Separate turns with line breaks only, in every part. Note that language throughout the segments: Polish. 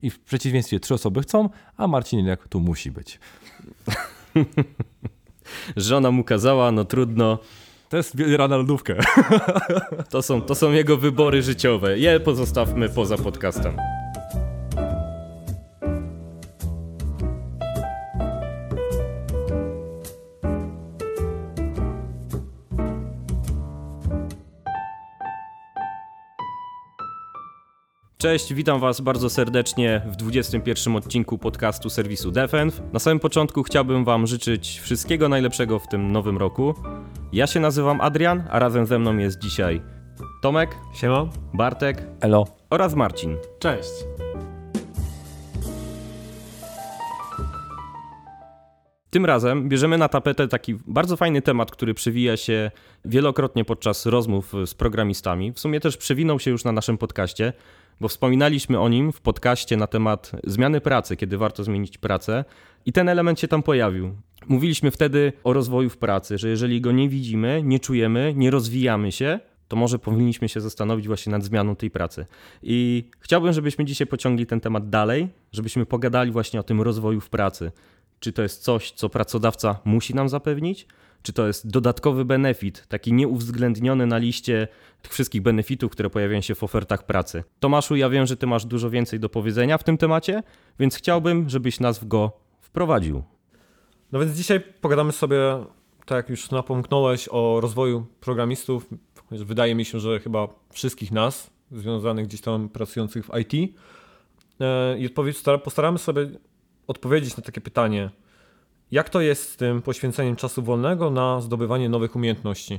I w przeciwieństwie 3 osoby chcą, a Marcin jednak tu musi być.
Żona mu kazała, no trudno.
To jest gra na lodówkę.
To są jego wybory życiowe. Je pozostawmy poza podcastem. Cześć, witam Was bardzo serdecznie w 21 odcinku podcastu serwisu Defense. Na samym początku chciałbym Wam życzyć wszystkiego najlepszego w tym nowym roku. Ja się nazywam Adrian, a razem ze mną jest dzisiaj Tomek,
Siema,
Bartek,
Elo.
oraz Marcin.
cześć.
Tym razem bierzemy na tapetę taki bardzo fajny temat, który przewija się wielokrotnie podczas rozmów z programistami. W sumie też przewinął się już na naszym podcaście, bo wspominaliśmy o nim w podcaście na temat zmiany pracy, kiedy warto zmienić pracę i ten element się tam pojawił. Mówiliśmy wtedy o rozwoju w pracy, że jeżeli go nie widzimy, nie czujemy, nie rozwijamy się, to może powinniśmy się zastanowić właśnie nad zmianą tej pracy. I chciałbym, żebyśmy dzisiaj pociągli ten temat dalej, żebyśmy pogadali właśnie o tym rozwoju w pracy. Czy to jest coś, co pracodawca musi nam zapewnić? Czy to jest dodatkowy benefit, taki nieuwzględniony na liście tych wszystkich benefitów, które pojawiają się w ofertach pracy? Tomaszu, ja wiem, że ty masz dużo więcej do powiedzenia w tym temacie, więc chciałbym, żebyś nas w go wprowadził.
No więc dzisiaj pogadamy sobie, tak jak już napomknąłeś, o rozwoju programistów. Wydaje mi się, że chyba wszystkich nas, związanych gdzieś tam pracujących w IT. I postaramy sobie odpowiedzieć na takie pytanie, jak to jest z tym poświęceniem czasu wolnego na zdobywanie nowych umiejętności?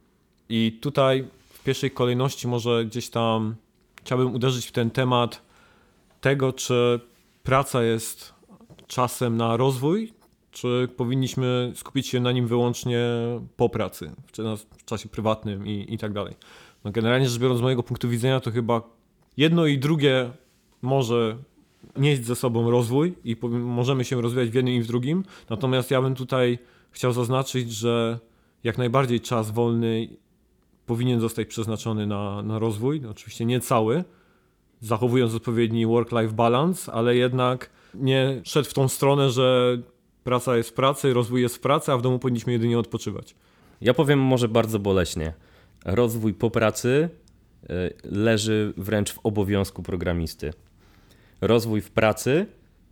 I tutaj w pierwszej kolejności może gdzieś tam chciałbym uderzyć w ten temat tego, czy praca jest czasem na rozwój, czy powinniśmy skupić się na nim wyłącznie po pracy, w czasie prywatnym i tak dalej. No generalnie rzecz biorąc, z mojego punktu widzenia to chyba jedno i drugie może nieść ze sobą rozwój i możemy się rozwijać w jednym i w drugim. Natomiast ja bym tutaj chciał zaznaczyć, że jak najbardziej czas wolny powinien zostać przeznaczony na rozwój. Oczywiście nie cały, zachowując odpowiedni work-life balance, ale jednak nie szedł w tą stronę, że praca jest w pracy, rozwój jest w pracy, a w domu powinniśmy jedynie odpoczywać.
Ja powiem może bardzo boleśnie. Rozwój po pracy leży wręcz w obowiązku programisty. Rozwój w pracy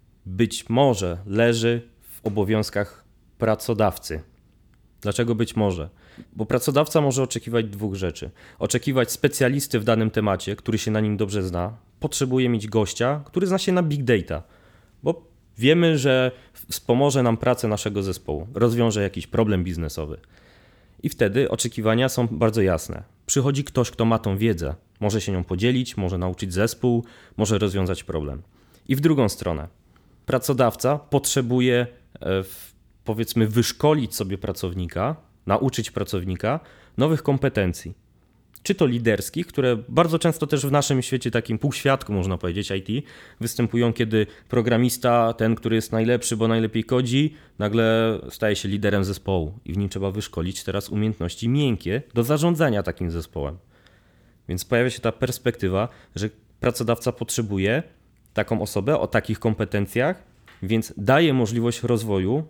być może leży w obowiązkach pracodawcy. Dlaczego być może? Bo pracodawca może oczekiwać dwóch rzeczy. Oczekiwać specjalisty w danym temacie, który się na nim dobrze zna. Potrzebuje mieć gościa, który zna się na big data. Bo wiemy, że wspomoże nam pracę naszego zespołu, rozwiąże jakiś problem biznesowy. I wtedy oczekiwania są bardzo jasne. Przychodzi ktoś, kto ma tą wiedzę, może się nią podzielić, może nauczyć zespół, może rozwiązać problem. I w drugą stronę, pracodawca potrzebuje powiedzmy wyszkolić sobie pracownika, nauczyć pracownika nowych kompetencji. Czy to liderskich, które bardzo często też w naszym świecie, takim półświadku można powiedzieć IT, występują, kiedy programista, ten, który jest najlepszy, bo najlepiej kodzi, nagle staje się liderem zespołu i w nim trzeba wyszkolić teraz umiejętności miękkie do zarządzania takim zespołem. Więc pojawia się ta perspektywa, że pracodawca potrzebuje taką osobę o takich kompetencjach, więc daje możliwość rozwoju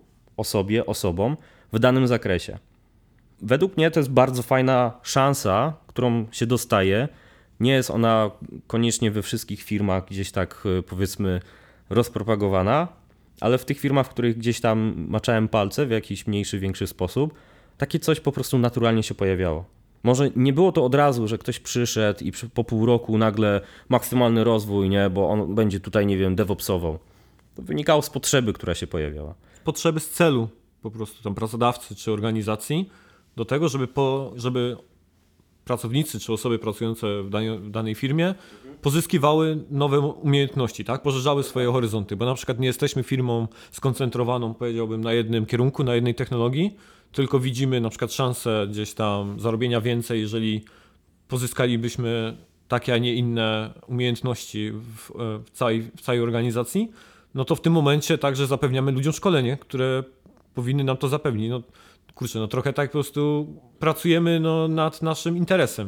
osobom w danym zakresie. Według mnie to jest bardzo fajna szansa, którą się dostaje. Nie jest ona koniecznie we wszystkich firmach gdzieś tak powiedzmy rozpropagowana, ale w tych firmach, w których gdzieś tam maczałem palce w jakiś mniejszy, większy sposób, takie coś po prostu naturalnie się pojawiało. Może nie było to od razu, że ktoś przyszedł i po pół roku nagle maksymalny rozwój, nie, bo on będzie tutaj, nie wiem, DevOpsował. To wynikało z potrzeby, która się pojawiała.
Potrzeby z celu po prostu tam pracodawcy czy organizacji do tego, żeby pracownicy czy osoby pracujące w danej firmie pozyskiwały nowe umiejętności, tak? Poszerzały swoje horyzonty, bo na przykład nie jesteśmy firmą skoncentrowaną, powiedziałbym, na jednym kierunku, na jednej technologii, tylko widzimy na przykład szansę gdzieś tam zarobienia więcej, jeżeli pozyskalibyśmy takie, a nie inne umiejętności w całej organizacji, no to w tym momencie także zapewniamy ludziom szkolenie, które powinny nam to zapewnić. No kurczę, no trochę tak po prostu pracujemy nad naszym interesem, nie?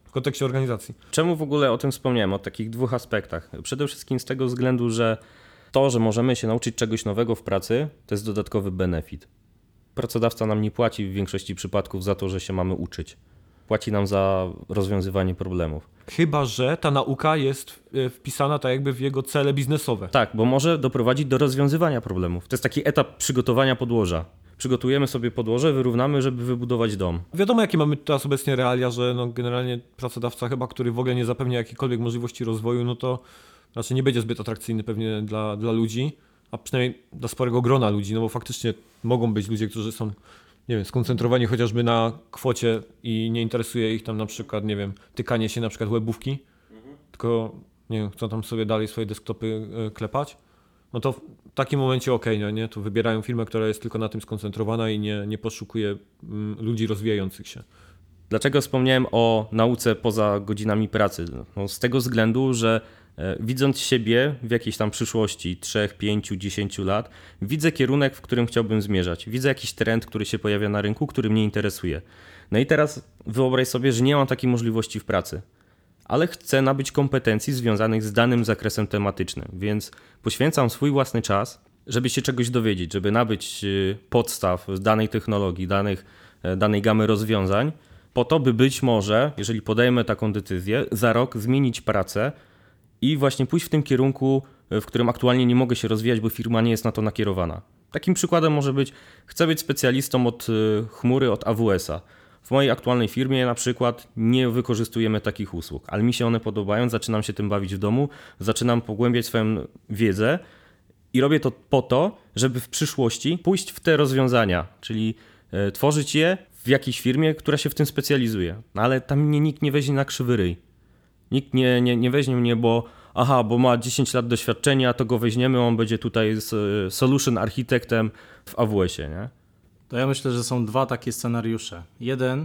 w kontekście organizacji.
Czemu w ogóle o tym wspomniałem? O takich dwóch aspektach. Przede wszystkim z tego względu, że to, że możemy się nauczyć czegoś nowego w pracy, to jest dodatkowy benefit. Pracodawca nam nie płaci w większości przypadków za to, że się mamy uczyć. Płaci nam za rozwiązywanie problemów.
Chyba że ta nauka jest wpisana tak jakby w jego cele biznesowe.
Tak, bo może doprowadzić do rozwiązywania problemów. To jest taki etap przygotowania podłoża. Przygotujemy sobie podłoże, wyrównamy, żeby wybudować dom.
Wiadomo, jakie mamy teraz obecnie realia, że no generalnie pracodawca chyba, który w ogóle nie zapewnia jakiejkolwiek możliwości rozwoju, no to raczej nie będzie zbyt atrakcyjny pewnie dla ludzi, a przynajmniej dla sporego grona ludzi, no bo faktycznie mogą być ludzie, którzy są, nie wiem, skoncentrowani chociażby na kwocie i nie interesuje ich tam na przykład, nie wiem, tykanie się na przykład webówki, tylko, nie wiem, chcą tam sobie dalej swoje desktopy klepać, no to w takim momencie okej, no nie, to wybierają firmę, która jest tylko na tym skoncentrowana i nie poszukuje ludzi rozwijających się.
Dlaczego wspomniałem o nauce poza godzinami pracy? No, z tego względu, że widząc siebie w jakiejś tam przyszłości 3, 5, 10 lat, widzę kierunek, w którym chciałbym zmierzać. Widzę jakiś trend, który się pojawia na rynku, który mnie interesuje. No i teraz wyobraź sobie, że nie mam takiej możliwości w pracy, ale chcę nabyć kompetencji związanych z danym zakresem tematycznym, więc poświęcam swój własny czas, żeby się czegoś dowiedzieć, żeby nabyć podstaw danej technologii, danej gamy rozwiązań, po to, by być może, jeżeli podejmę taką decyzję, za rok zmienić pracę i właśnie pójść w tym kierunku, w którym aktualnie nie mogę się rozwijać, bo firma nie jest na to nakierowana. Takim przykładem może być, chcę być specjalistą od chmury, od AWS-a. W mojej aktualnej firmie na przykład nie wykorzystujemy takich usług, ale mi się one podobają, zaczynam się tym bawić w domu, zaczynam pogłębiać swoją wiedzę i robię to po to, żeby w przyszłości pójść w te rozwiązania, czyli tworzyć je w jakiejś firmie, która się w tym specjalizuje. No ale tam mnie nikt nie weźmie na krzywy ryj. Nikt nie weźmie mnie, bo ma 10 lat doświadczenia, to go weźmiemy, on będzie tutaj solution architektem w AWS-ie, nie?
To ja myślę, że są dwa takie scenariusze. Jeden,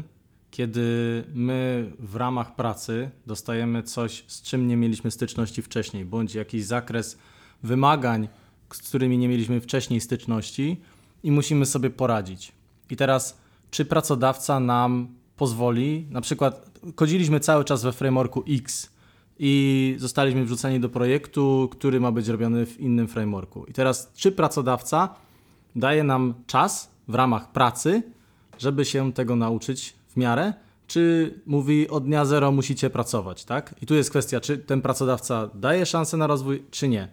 kiedy my w ramach pracy dostajemy coś, z czym nie mieliśmy styczności wcześniej, bądź jakiś zakres wymagań, z którymi nie mieliśmy wcześniej styczności i musimy sobie poradzić. I teraz, czy pracodawca nam pozwoli, na przykład kodziliśmy cały czas we frameworku X i zostaliśmy wrzuceni do projektu, który ma być robiony w innym frameworku. I teraz, czy pracodawca daje nam czas w ramach pracy, żeby się tego nauczyć w miarę, czy mówi od dnia zero musicie pracować, tak? I tu jest kwestia, czy ten pracodawca daje szansę na rozwój, czy nie.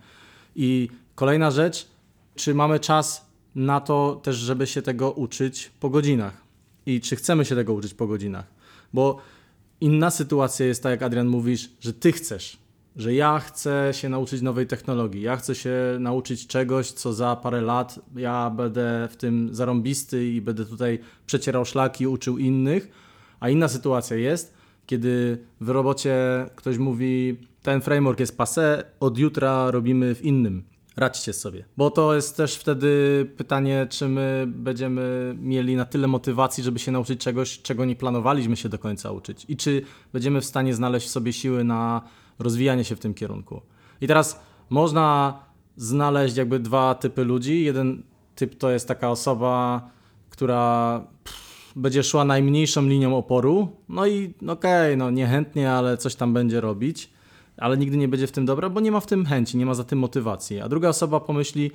I kolejna rzecz, czy mamy czas na to też, żeby się tego uczyć po godzinach i czy chcemy się tego uczyć po godzinach, bo inna sytuacja jest tak, jak Adrian mówisz, że ty chcesz, że ja chcę się nauczyć nowej technologii, ja chcę się nauczyć czegoś, co za parę lat ja będę w tym zarąbisty i będę tutaj przecierał szlaki, uczył innych, a inna sytuacja jest, kiedy w robocie ktoś mówi, ten framework jest passé, od jutra robimy w innym. Radźcie sobie, bo to jest też wtedy pytanie, czy my będziemy mieli na tyle motywacji, żeby się nauczyć czegoś, czego nie planowaliśmy się do końca uczyć i czy będziemy w stanie znaleźć w sobie siły na rozwijanie się w tym kierunku. I teraz można znaleźć jakby dwa typy ludzi. Jeden typ to jest taka osoba, która będzie szła najmniejszą linią oporu, no i okej, niechętnie, ale coś tam będzie robić, ale nigdy nie będzie w tym dobra, bo nie ma w tym chęci, nie ma za tym motywacji. A druga osoba pomyśli,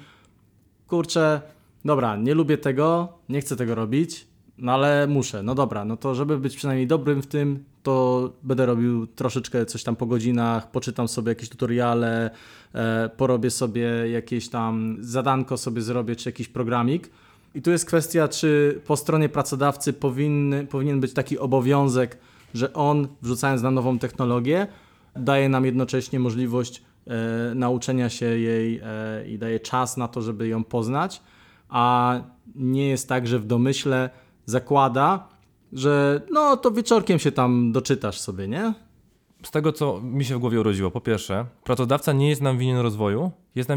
kurczę, dobra, nie lubię tego, nie chcę tego robić, no ale muszę, no dobra, no to żeby być przynajmniej dobrym w tym, to będę robił troszeczkę coś tam po godzinach, poczytam sobie jakieś tutoriale, porobię sobie jakieś tam zadanko sobie zrobię, czy jakiś programik. I tu jest kwestia, czy po stronie pracodawcy powinien być taki obowiązek, że on, wrzucając na nową technologię, daje nam jednocześnie możliwość nauczenia się jej i daje czas na to, żeby ją poznać, a nie jest tak, że w domyśle zakłada, że no to wieczorkiem się tam doczytasz sobie, nie?
Z tego, co mi się w głowie urodziło, po pierwsze, pracodawca nie jest nam winien rozwoju,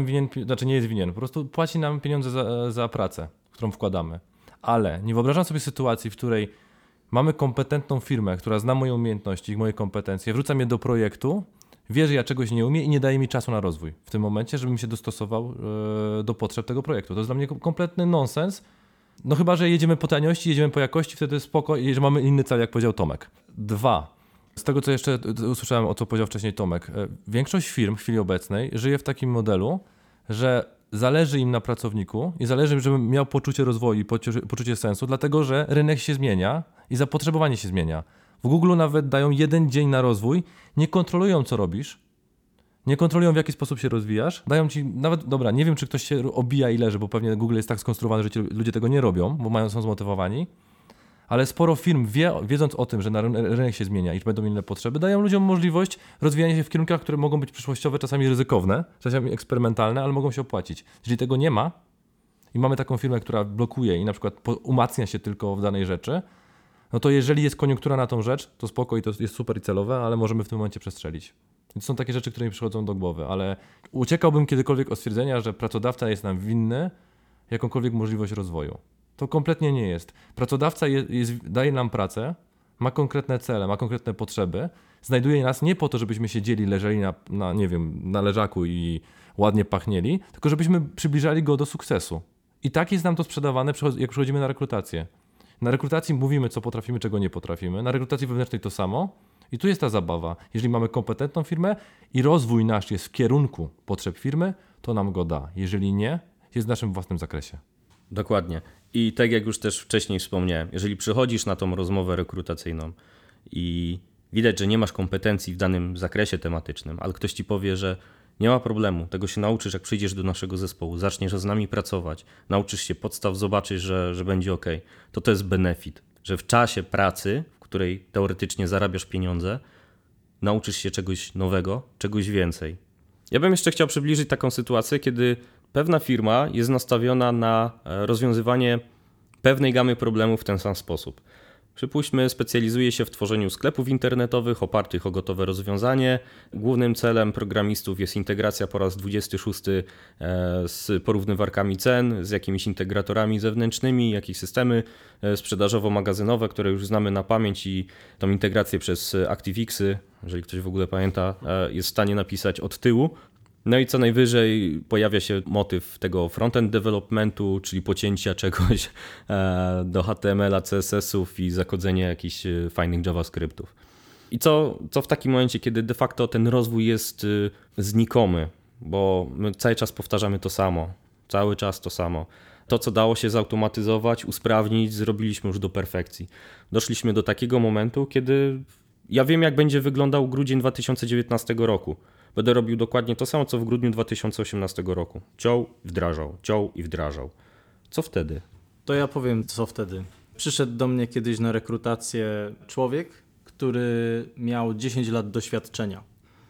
nie jest winien, po prostu płaci nam pieniądze za pracę, którą wkładamy. Ale nie wyobrażam sobie sytuacji, w której mamy kompetentną firmę, która zna moje umiejętności, moje kompetencje, wrzucam je do projektu, wie, że ja czegoś nie umiem i nie daje mi czasu na rozwój w tym momencie, żebym się dostosował do potrzeb tego projektu. To jest dla mnie kompletny nonsens. No chyba, że jedziemy po taniości, jedziemy po jakości, wtedy spoko i że mamy inny cel, jak powiedział Tomek. 2. Z tego, co jeszcze usłyszałem, o co powiedział wcześniej Tomek, większość firm w chwili obecnej żyje w takim modelu, że zależy im na pracowniku i zależy, żeby miał poczucie rozwoju i poczucie sensu, dlatego że rynek się zmienia i zapotrzebowanie się zmienia. W Google nawet dają 1 dzień na rozwój, nie kontrolują, co robisz, nie kontrolują, w jaki sposób się rozwijasz, dają ci nawet, dobra, nie wiem, czy ktoś się obija i leży, bo pewnie Google jest tak skonstruowany, że ludzie tego nie robią, bo są zmotywowani, ale sporo firm, wiedząc o tym, że rynek się zmienia i będą inne potrzeby, dają ludziom możliwość rozwijania się w kierunkach, które mogą być przyszłościowe, czasami ryzykowne, czasami eksperymentalne, ale mogą się opłacić. Jeżeli tego nie ma i mamy taką firmę, która blokuje i na przykład umacnia się tylko w danej rzeczy, no to jeżeli jest koniunktura na tą rzecz, to spoko i to jest super i celowe, ale możemy w tym momencie przestrzelić. Więc są takie rzeczy, które mi przychodzą do głowy, ale uciekałbym kiedykolwiek od stwierdzenia, że pracodawca jest nam winny jakąkolwiek możliwość rozwoju. To kompletnie nie jest. Pracodawca daje nam pracę, ma konkretne cele, ma konkretne potrzeby, znajduje nas nie po to, żebyśmy siedzieli, leżeli nie wiem, na leżaku i ładnie pachnieli, tylko żebyśmy przybliżali go do sukcesu. I tak jest nam to sprzedawane, jak przychodzimy na rekrutację. Na rekrutacji mówimy, co potrafimy, czego nie potrafimy. Na rekrutacji wewnętrznej to samo. I tu jest ta zabawa. Jeżeli mamy kompetentną firmę i rozwój nasz jest w kierunku potrzeb firmy, to nam go da. Jeżeli nie, jest w naszym własnym zakresie.
Dokładnie. I tak jak już też wcześniej wspomniałem, jeżeli przychodzisz na tą rozmowę rekrutacyjną i widać, że nie masz kompetencji w danym zakresie tematycznym, ale ktoś ci powie, że nie ma problemu, tego się nauczysz, jak przyjdziesz do naszego zespołu, zaczniesz z nami pracować, nauczysz się podstaw, zobaczysz, że będzie ok, to jest benefit, że w czasie pracy, w której teoretycznie zarabiasz pieniądze, nauczysz się czegoś nowego, czegoś więcej. Ja bym jeszcze chciał przybliżyć taką sytuację, kiedy pewna firma jest nastawiona na rozwiązywanie pewnej gamy problemów w ten sam sposób. Przypuśćmy, specjalizuje się w tworzeniu sklepów internetowych opartych o gotowe rozwiązanie. Głównym celem programistów jest integracja po raz 26 z porównywarkami cen, z jakimiś integratorami zewnętrznymi, jakieś systemy sprzedażowo-magazynowe, które już znamy na pamięć i tą integrację przez ActiveXy, jeżeli ktoś w ogóle pamięta, jest w stanie napisać od tyłu. No i co najwyżej pojawia się motyw tego frontend developmentu, czyli pocięcia czegoś do HTML-a, CSS-ów i zakodzenia jakichś fajnych JavaScriptów. I co w takim momencie, kiedy de facto ten rozwój jest znikomy, bo my cały czas powtarzamy to samo, cały czas to samo. To, co dało się zautomatyzować, usprawnić, zrobiliśmy już do perfekcji. Doszliśmy do takiego momentu, kiedy ja wiem, jak będzie wyglądał grudzień 2019 roku. Będę robił dokładnie to samo, co w grudniu 2018 roku. Ciął i wdrażał. Co wtedy?
To ja powiem, co wtedy. Przyszedł do mnie kiedyś na rekrutację człowiek, który miał 10 lat doświadczenia.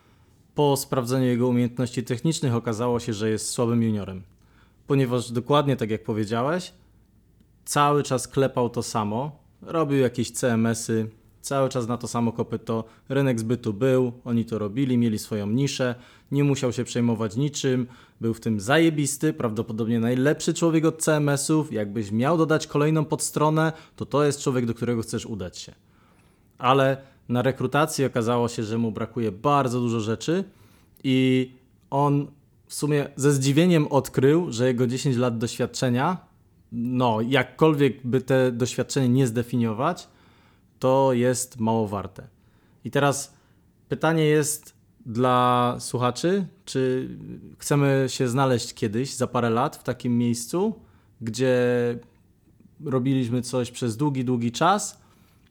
Po sprawdzeniu jego umiejętności technicznych okazało się, że jest słabym juniorem. Ponieważ dokładnie tak jak powiedziałeś, cały czas klepał to samo, robił jakieś CMS-y, cały czas na to samo kopyto, rynek zbytu był, oni to robili, mieli swoją niszę, nie musiał się przejmować niczym, był w tym zajebisty, prawdopodobnie najlepszy człowiek od CMS-ów, jakbyś miał dodać kolejną podstronę, to jest człowiek, do którego chcesz udać się. Ale na rekrutacji okazało się, że mu brakuje bardzo dużo rzeczy i on w sumie ze zdziwieniem odkrył, że jego 10 lat doświadczenia, jakkolwiek by te doświadczenie nie zdefiniować, to jest mało warte. I teraz pytanie jest dla słuchaczy, czy chcemy się znaleźć kiedyś, za parę lat w takim miejscu, gdzie robiliśmy coś przez długi czas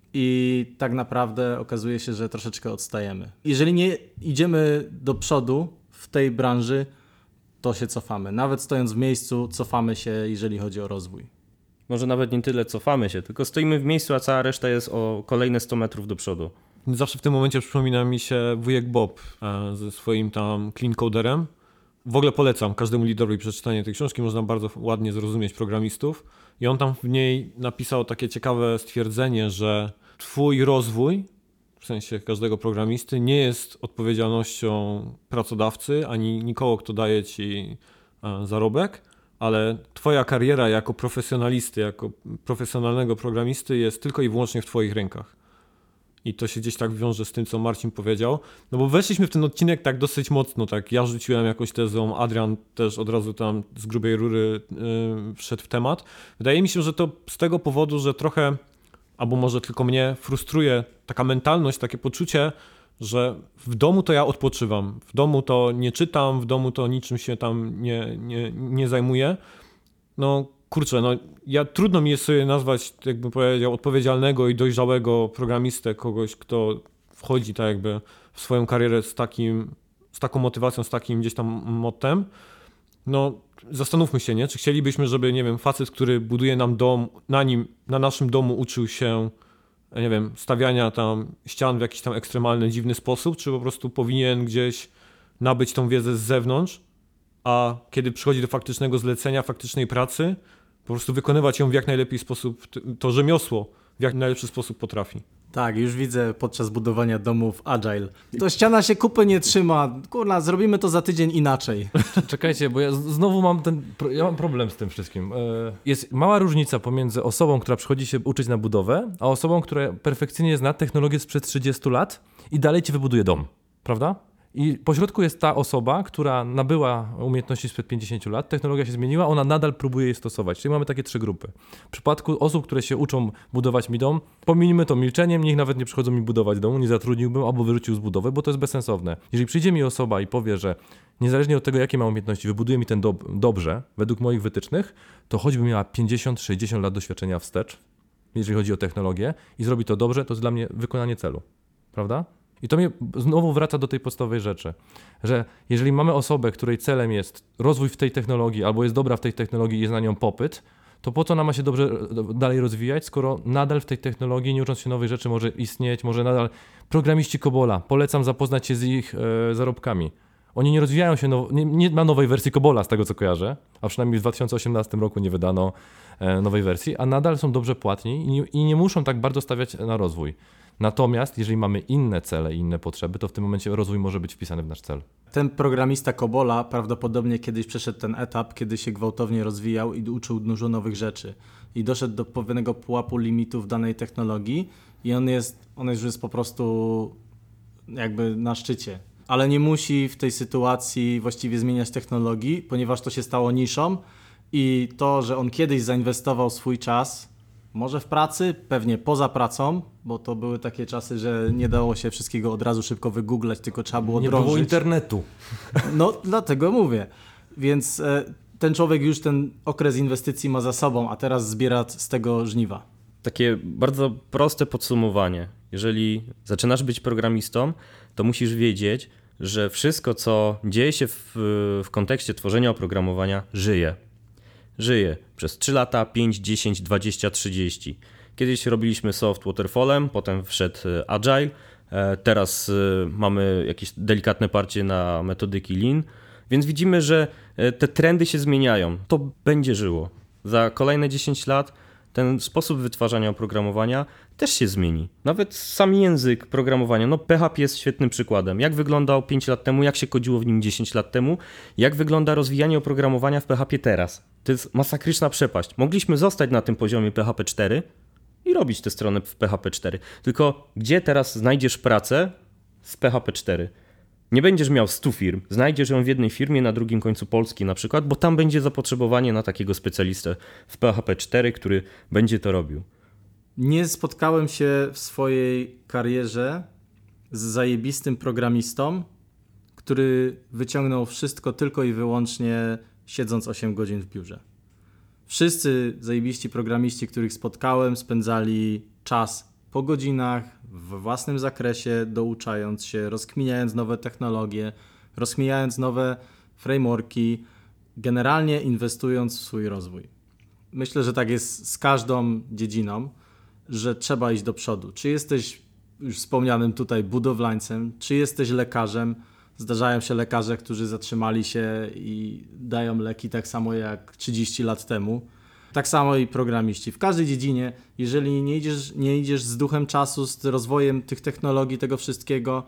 i tak naprawdę okazuje się, że troszeczkę odstajemy. Jeżeli nie idziemy do przodu w tej branży, to się cofamy. Nawet stojąc w miejscu, cofamy się, jeżeli chodzi o rozwój.
Może nawet nie tyle cofamy się, tylko stoimy w miejscu, a cała reszta jest o kolejne 100 metrów do przodu.
Zawsze w tym momencie przypomina mi się wujek Bob ze swoim tam clean coderem. W ogóle polecam każdemu liderowi przeczytanie tej książki, można bardzo ładnie zrozumieć programistów. I on tam w niej napisał takie ciekawe stwierdzenie, że twój rozwój, w sensie każdego programisty, nie jest odpowiedzialnością pracodawcy, ani nikogo, kto daje ci zarobek, ale twoja kariera jako profesjonalisty, jako profesjonalnego programisty jest tylko i wyłącznie w twoich rękach. I to się gdzieś tak wiąże z tym, co Marcin powiedział. No bo weszliśmy w ten odcinek tak dosyć mocno, tak ja rzuciłem jakąś tezą, Adrian też od razu tam z grubej rury wszedł w temat. Wydaje mi się, że to z tego powodu, że trochę albo może tylko mnie frustruje taka mentalność, takie poczucie, że w domu to ja odpoczywam, w domu to nie czytam, w domu to niczym się tam nie zajmuję. No kurczę, no trudno mi jest sobie nazwać, jakbym powiedział, odpowiedzialnego i dojrzałego programistę, kogoś, kto wchodzi tak jakby w swoją karierę z taką motywacją, z takim gdzieś tam mottem. No zastanówmy się, nie? Czy chcielibyśmy, żeby, nie wiem, facet, który buduje nam dom, na naszym domu uczył się, nie wiem, stawiania tam ścian w jakiś tam ekstremalny, dziwny sposób, czy po prostu powinien gdzieś nabyć tą wiedzę z zewnątrz, a kiedy przychodzi do faktycznego zlecenia, faktycznej pracy, po prostu wykonywać ją w jak najlepiej sposób, to rzemiosło w jak najlepszy sposób potrafi.
Tak, już widzę podczas budowania domów Agile. To ściana się kupy nie trzyma. Kurna, zrobimy to za tydzień inaczej.
Czekajcie, bo ja znowu mam mam problem z tym wszystkim. Jest mała różnica pomiędzy osobą, która przychodzi się uczyć na budowę, a osobą, która perfekcyjnie zna technologię sprzed 30 lat i dalej ci wybuduje dom, prawda? I pośrodku jest ta osoba, która nabyła umiejętności sprzed 50 lat, technologia się zmieniła, ona nadal próbuje je stosować. Czyli mamy takie 3 grupy. W przypadku osób, które się uczą budować mi dom, pominijmy to milczeniem, niech nawet nie przychodzą mi budować domu, nie zatrudniłbym albo wyrzucił z budowy, bo to jest bezsensowne. Jeżeli przyjdzie mi osoba i powie, że niezależnie od tego, jakie ma umiejętności, wybuduje mi ten dobrze, według moich wytycznych, to choćby miała 50-60 lat doświadczenia wstecz, jeżeli chodzi o technologię i zrobi to dobrze, to jest dla mnie wykonanie celu. Prawda? I to mnie znowu wraca do tej podstawowej rzeczy, że jeżeli mamy osobę, której celem jest rozwój w tej technologii albo jest dobra w tej technologii i jest na nią popyt, to po co ona ma się dobrze dalej rozwijać, skoro nadal w tej technologii, nie ucząc się nowych rzeczy, może istnieć, może nadal programiści Cobola, polecam zapoznać się z ich zarobkami. Oni nie rozwijają się, nie ma nowej wersji Cobola z tego co kojarzę, a przynajmniej w 2018 roku nie wydano nowej wersji, a nadal są dobrze płatni i nie muszą tak bardzo stawiać na rozwój. Natomiast jeżeli mamy inne cele i inne potrzeby, to w tym momencie rozwój może być wpisany w nasz cel.
Ten programista Cobola prawdopodobnie kiedyś przeszedł ten etap, kiedy się gwałtownie rozwijał i uczył dużo nowych rzeczy. I doszedł do pewnego pułapu limitów danej technologii i on już jest po prostu jakby na szczycie. Ale nie musi w tej sytuacji właściwie zmieniać technologii, ponieważ to się stało niszą i to, że on kiedyś zainwestował swój czas, może w pracy, pewnie poza pracą, bo to były takie czasy, że nie dało się wszystkiego od razu szybko wygooglać, tylko trzeba było
Nie
drążyć.
było internetu.
No, dlatego mówię. Więc ten człowiek już ten okres inwestycji ma za sobą, a teraz zbiera z tego żniwa.
Takie bardzo proste podsumowanie. Jeżeli zaczynasz być programistą, to musisz wiedzieć, że wszystko, co dzieje się w kontekście tworzenia oprogramowania, żyje. Żyje przez 3 lata, 5, 10, 20, 30. Kiedyś robiliśmy soft waterfallem, potem wszedł agile, teraz mamy jakieś delikatne parcie na metodyki lean, więc widzimy, że te trendy się zmieniają. To będzie żyło. Za kolejne 10 lat ten sposób wytwarzania oprogramowania też się zmieni. Nawet sam język programowania, no PHP jest świetnym przykładem. Jak wyglądał 5 lat temu, jak się kodziło w nim 10 lat temu, jak wygląda rozwijanie oprogramowania w PHP teraz. To jest masakryczna przepaść. Mogliśmy zostać na tym poziomie PHP 4 i robić te strony w PHP 4. Tylko gdzie teraz znajdziesz pracę z PHP 4? Nie będziesz miał 100 firm, znajdziesz ją w jednej firmie na drugim końcu Polski na przykład, bo tam będzie zapotrzebowanie na takiego specjalistę w PHP 4, który będzie to robił.
Nie spotkałem się w swojej karierze z zajebistym programistą, który wyciągnął wszystko tylko i wyłącznie siedząc 8 godzin w biurze. Wszyscy zajebiści programiści, których spotkałem, spędzali czas po godzinach, w własnym zakresie, douczając się, rozkminiając nowe technologie, rozkminiając nowe frameworki, generalnie inwestując w swój rozwój. Myślę, że tak jest z każdą dziedziną, że trzeba iść do przodu. Czy jesteś już wspomnianym tutaj budowlańcem, czy jesteś lekarzem. Zdarzają się lekarze, którzy zatrzymali się i dają leki tak samo jak 30 lat temu. Tak samo i programiści. W każdej dziedzinie, jeżeli nie idziesz z duchem czasu, z rozwojem tych technologii, tego wszystkiego,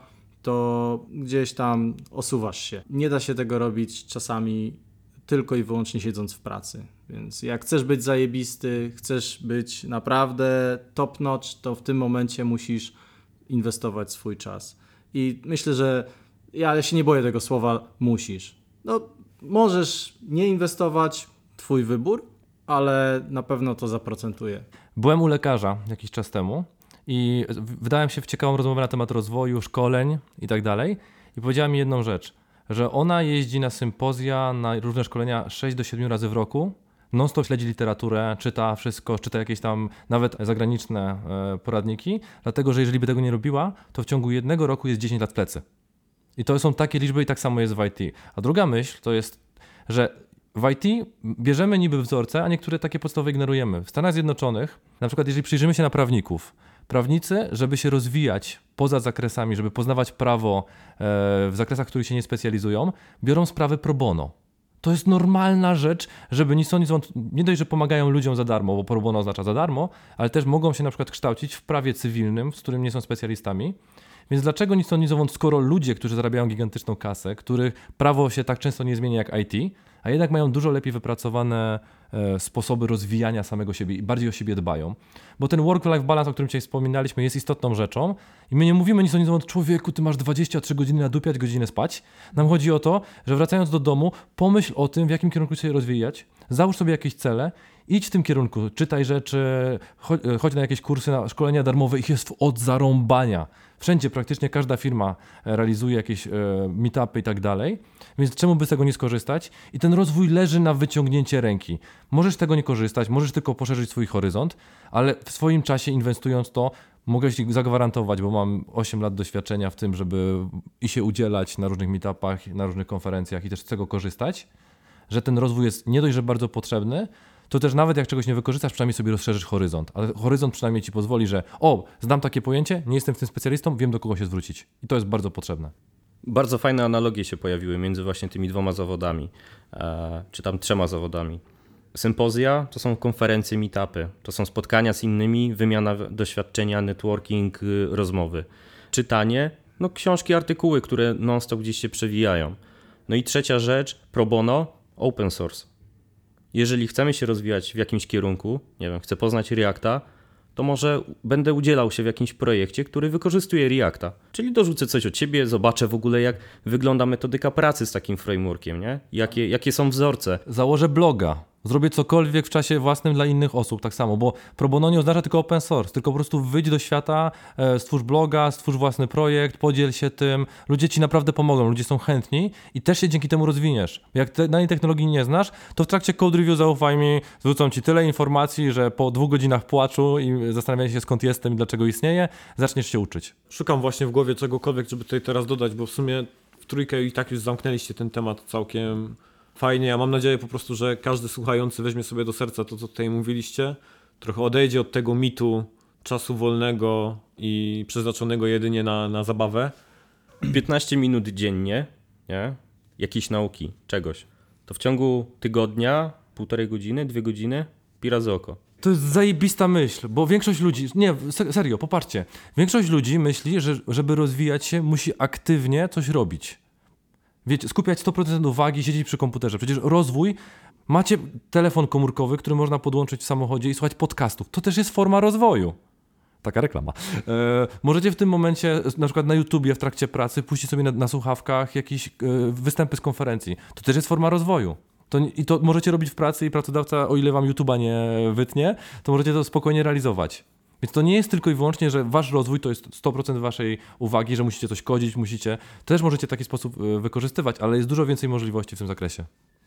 to gdzieś tam osuwasz się. Nie da się tego robić czasami tylko i wyłącznie siedząc w pracy. Więc jak chcesz być zajebisty, chcesz być naprawdę top notch, to w tym momencie musisz inwestować swój czas. I myślę, że ja się nie boję tego słowa musisz. No, możesz nie inwestować, twój wybór, ale na pewno to zaprocentuje.
Byłem u lekarza jakiś czas temu i wdałem się w ciekawą rozmowę na temat rozwoju, szkoleń i tak dalej. I powiedziała mi jedną rzecz, że ona jeździ na sympozja, na różne szkolenia 6 do 7 razy w roku. Non-stop śledzi literaturę, czyta wszystko, czyta jakieś tam nawet zagraniczne poradniki, dlatego że jeżeli by tego nie robiła, to w ciągu 1 roku jest 10 lat w plecy. I to są takie liczby i tak samo jest w IT. A druga myśl to jest, że w IT bierzemy niby wzorce, a niektóre takie podstawowe ignorujemy. W Stanach Zjednoczonych, na przykład jeżeli przyjrzymy się na prawników, prawnicy, żeby się rozwijać poza zakresami, żeby poznawać prawo w zakresach, w których się nie specjalizują, biorą sprawy pro bono. To jest normalna rzecz, żeby ni stąd, ni stąd, nie dość, że pomagają ludziom za darmo, bo pro bono oznacza za darmo, ale też mogą się na przykład kształcić w prawie cywilnym, z którym nie są specjalistami. Więc dlaczego ni stąd, ni zowąd, skoro ludzie, którzy zarabiają gigantyczną kasę, których prawo się tak często nie zmienia jak IT, a jednak mają dużo lepiej wypracowane sposoby rozwijania samego siebie i bardziej o siebie dbają. Bo ten work-life balance, o którym dzisiaj wspominaliśmy, jest istotną rzeczą i my nie mówimy nic o nim, człowieku, ty masz 23 godziny na dupie, 5 godzinę spać. Nam chodzi o to, że wracając do domu, pomyśl o tym, w jakim kierunku się rozwijać, załóż sobie jakieś cele, idź w tym kierunku, czytaj rzeczy, chodź na jakieś kursy, na szkolenia darmowe, ich jest od zarąbania. Wszędzie praktycznie każda firma realizuje jakieś meetupy i tak dalej, więc czemu by z tego nie skorzystać? I ten rozwój leży na wyciągnięcie ręki. Możesz z tego nie korzystać, możesz tylko poszerzyć swój horyzont, ale w swoim czasie inwestując to, mogę ci zagwarantować, bo mam 8 lat doświadczenia w tym, żeby i się udzielać na różnych meetupach, na różnych konferencjach i też z tego korzystać, że ten rozwój jest nie dość, że bardzo potrzebny, to też nawet jak czegoś nie wykorzystasz, przynajmniej sobie rozszerzysz horyzont. Ale horyzont przynajmniej ci pozwoli, że znam takie pojęcie, nie jestem w tym specjalistą, wiem do kogo się zwrócić. I to jest bardzo potrzebne.
Bardzo fajne analogie się pojawiły między właśnie tymi 2 zawodami, czy tam 3 zawodami. Sympozja to są konferencje, meetupy, to są spotkania z innymi, wymiana doświadczenia, networking, rozmowy. Czytanie, książki, artykuły, które non-stop gdzieś się przewijają. No i trzecia rzecz, pro bono, open source. Jeżeli chcemy się rozwijać w jakimś kierunku, nie wiem, chcę poznać Reacta, to może będę udzielał się w jakimś projekcie, który wykorzystuje Reacta. Czyli dorzucę coś od siebie, zobaczę w ogóle, jak wygląda metodyka pracy z takim frameworkiem, nie? Jakie są wzorce.
Założę bloga. Zrobię cokolwiek w czasie własnym dla innych osób, tak samo, bo pro bono nie oznacza tylko open source, tylko po prostu wyjdź do świata, stwórz bloga, stwórz własny projekt, podziel się tym, ludzie ci naprawdę pomogą, ludzie są chętni i też się dzięki temu rozwiniesz. Jak danej technologii nie znasz, to w trakcie code review, zaufaj mi, zwrócą ci tyle informacji, że po 2 godzinach płaczu i zastanawiania się, skąd jestem i dlaczego istnieje, zaczniesz się uczyć.
Szukam właśnie w głowie czegokolwiek, żeby tutaj teraz dodać, bo w sumie w trójkę i tak już zamknęliście ten temat całkiem fajnie. Ja mam nadzieję po prostu, że każdy słuchający weźmie sobie do serca to, co tutaj mówiliście. Trochę odejdzie od tego mitu czasu wolnego i przeznaczonego jedynie na zabawę.
15 minut dziennie, nie? Jakiejś nauki, czegoś. To w ciągu tygodnia, 1,5 godziny, 2 godziny, pirazy oko.
To jest zajebista myśl, bo większość ludzi, serio, popatrzcie, większość ludzi myśli, że żeby rozwijać się, musi aktywnie coś robić. Wiecie, skupiać 100% uwagi, siedzieć przy komputerze. Przecież rozwój, macie telefon komórkowy, który można podłączyć w samochodzie i słuchać podcastów. To też jest forma rozwoju. Taka reklama. Możecie w tym momencie, na przykład na YouTubie w trakcie pracy, puścić sobie na słuchawkach jakieś występy z konferencji. To też jest forma rozwoju. I to możecie robić w pracy i pracodawca, o ile wam YouTube'a nie wytnie, to możecie to spokojnie realizować. Więc to nie jest tylko i wyłącznie, że wasz rozwój to jest 100% waszej uwagi, że musicie coś kodzić, też możecie w taki sposób wykorzystywać, ale jest dużo więcej możliwości w tym zakresie.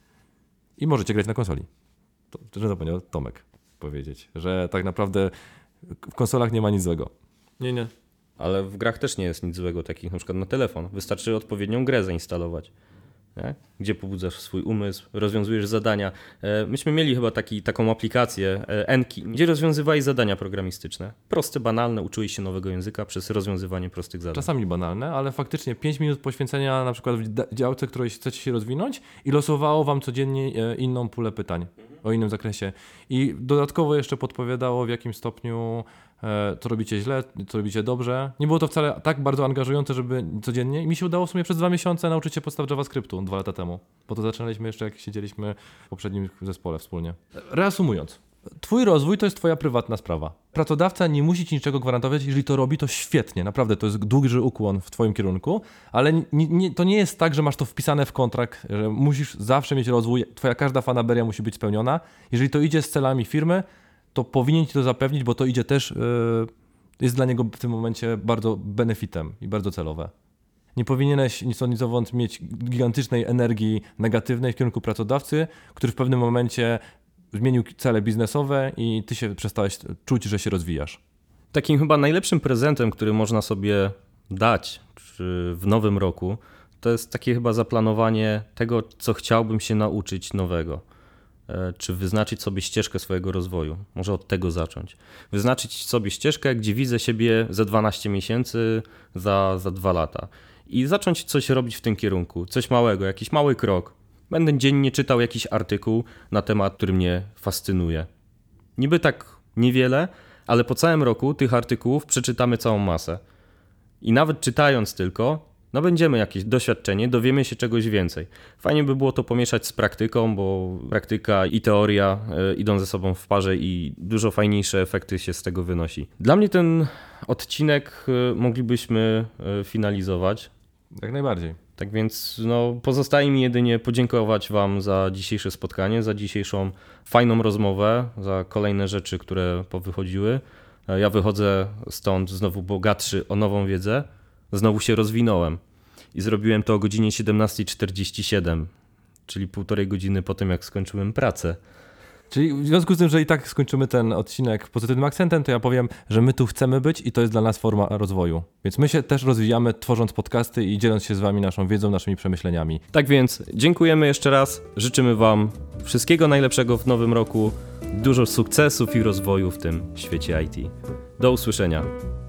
I możecie grać na konsoli. To zapomniał Tomek powiedzieć, że tak naprawdę w konsolach nie ma nic złego.
Nie.
Ale w grach też nie jest nic złego, takich na przykład na telefon. Wystarczy odpowiednią grę zainstalować. Nie? Gdzie pobudzasz swój umysł, rozwiązujesz zadania. Myśmy mieli chyba taką aplikację Enki, gdzie rozwiązywałeś zadania programistyczne. Proste, banalne, uczyłeś się nowego języka przez rozwiązywanie prostych zadań.
Czasami banalne, ale faktycznie 5 minut poświęcenia na przykład w działce, której chcecie się rozwinąć i losowało wam codziennie inną pulę pytań o innym zakresie. I dodatkowo jeszcze podpowiadało, w jakim stopniu co robicie źle, co robicie dobrze. Nie było to wcale tak bardzo angażujące, żeby codziennie. I mi się udało w sumie przez 2 miesiące nauczyć się podstaw JavaScriptu 2 lata temu. Bo to zaczynaliśmy jeszcze, jak siedzieliśmy w poprzednim zespole wspólnie. Reasumując, Twój rozwój to jest twoja prywatna sprawa. Pracodawca nie musi ci niczego gwarantować, jeżeli to robi, to świetnie, naprawdę, to jest duży ukłon w twoim kierunku, ale to nie jest tak, że masz to wpisane w kontrakt, że musisz zawsze mieć rozwój, twoja każda fanaberia musi być spełniona. Jeżeli to idzie z celami firmy, to powinien ci to zapewnić, bo to idzie też, jest dla niego w tym momencie bardzo benefitem i bardzo celowe. Nie powinieneś nic mówiąc mieć gigantycznej energii negatywnej w kierunku pracodawcy, który w pewnym momencie zmienił cele biznesowe i ty się przestałeś czuć, że się rozwijasz.
Takim chyba najlepszym prezentem, który można sobie dać w nowym roku, to jest takie chyba zaplanowanie tego, co chciałbym się nauczyć nowego. Czy wyznaczyć sobie ścieżkę swojego rozwoju. Może od tego zacząć. Wyznaczyć sobie ścieżkę, gdzie widzę siebie za 12 miesięcy, za 2 lata. I zacząć coś robić w tym kierunku. Coś małego, jakiś mały krok. Będę dziennie czytał jakiś artykuł na temat, który mnie fascynuje. Niby tak niewiele, ale po całym roku tych artykułów przeczytamy całą masę. I nawet czytając tylko, nabędziemy jakieś doświadczenie, dowiemy się czegoś więcej. Fajnie by było to pomieszać z praktyką, bo praktyka i teoria idą ze sobą w parze i dużo fajniejsze efekty się z tego wynosi. Dla mnie ten odcinek moglibyśmy finalizować.
Jak najbardziej.
Tak więc pozostaje mi jedynie podziękować Wam za dzisiejsze spotkanie, za dzisiejszą fajną rozmowę, za kolejne rzeczy, które powychodziły. Ja wychodzę stąd znowu bogatszy o nową wiedzę. Znowu się rozwinąłem i zrobiłem to o godzinie 17:47, czyli 1,5 godziny po tym, jak skończyłem pracę.
Czyli w związku z tym, że i tak skończymy ten odcinek pozytywnym akcentem, to ja powiem, że my tu chcemy być i to jest dla nas forma rozwoju. Więc my się też rozwijamy, tworząc podcasty i dzieląc się z wami naszą wiedzą, naszymi przemyśleniami.
Tak więc dziękujemy jeszcze raz, życzymy Wam wszystkiego najlepszego w nowym roku, dużo sukcesów i rozwoju w tym świecie IT. Do usłyszenia.